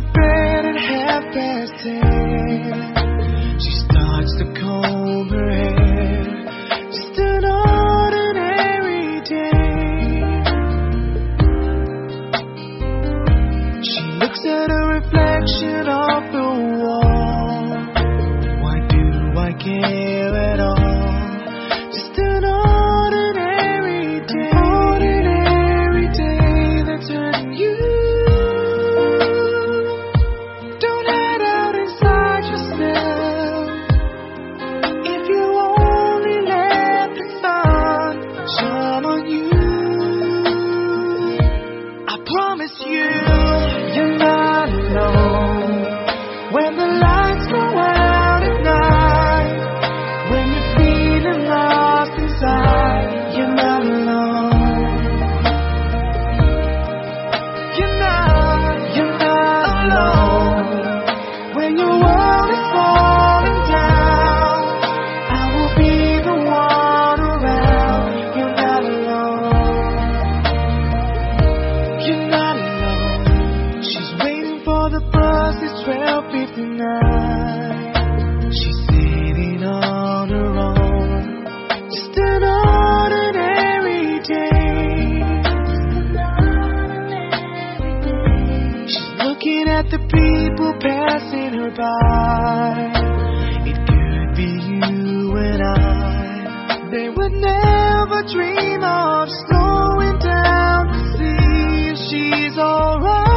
to bed at 10:30. She starts to comb her hair. Just an ordinary day. She looks at her reflection off the wall. Why do I care at all? Just an ordinary day that's hurting you. Don't hide out inside yourself. If you only let the sun shine on you, I promise you, you're not alone. When the lights go out at night, when you're feeling lost inside, you're not alone. You're not alone. When your world is falling down, I will be the one around. You're not alone. You're not alone. She's waiting for the bus, it's 12:59. She's sitting on her own. Just an ordinary day. She's looking at the people passing her by. It could be you and I. They would never dream of slowing down to see if she's alright.